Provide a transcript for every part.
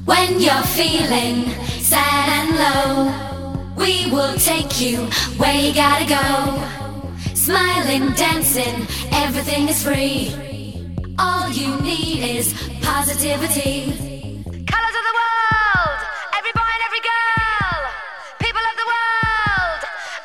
When you're feeling sad and low, we will take you where you gotta go. Smiling, dancing, everything is free. All you need is positivity. Colors of the world, every boy and every girl, people of the world.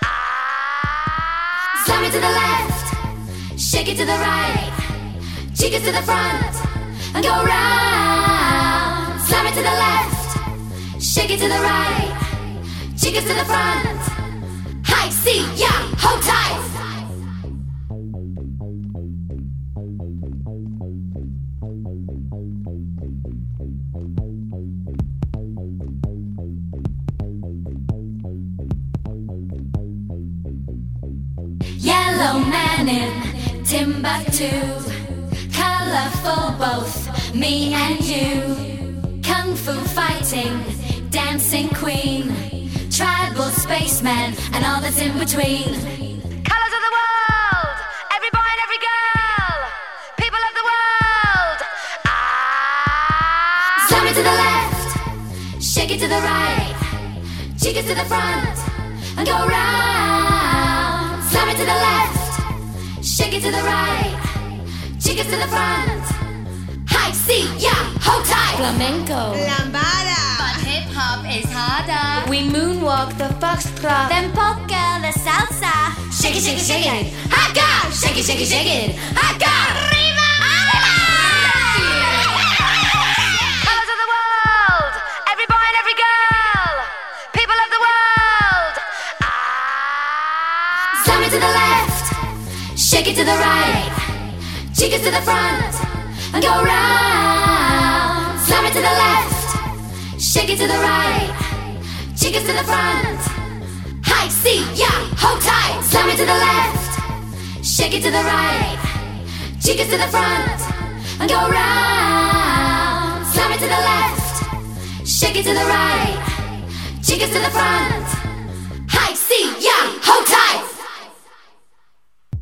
Slam it to the left, shake it to the right, cheek it to the front, and go round. Slam it to the left, shake it to the right, cheek it to the front. High C, yeah, hold tight. Yellow man in Timbuktu, colorful both me and you. Kung fu fighting, dancing queen, tribal spaceman and all that's in between. Colors of the world, every boy and every girl, people of the world. Slam it to the left, shake it to the right, cheek it to the front, and go round. Slam it to the left, shake it to the right, cheek it to the front. High C, yeah, hold tight. Flamenco, Lambada. But hip-hop is harder. we moonwalk the foxtrot. Then polka, the salsa. Shake it, shake it, shake it. Haka, shake it, shake it, shake it. Haka, arriba, arriba. Colors of the world, every boy and every girl, people of the world. Slam it to the left, shake it to the right, cheek it to the front, and go round. Slam it to the left, shake it to the right, cheek it to the front. High C, yeah, hold tight. Slam it to the left, shake it to the right, cheek it to the front, and go round. Slam it to the left, shake it to the right, cheek it to the front.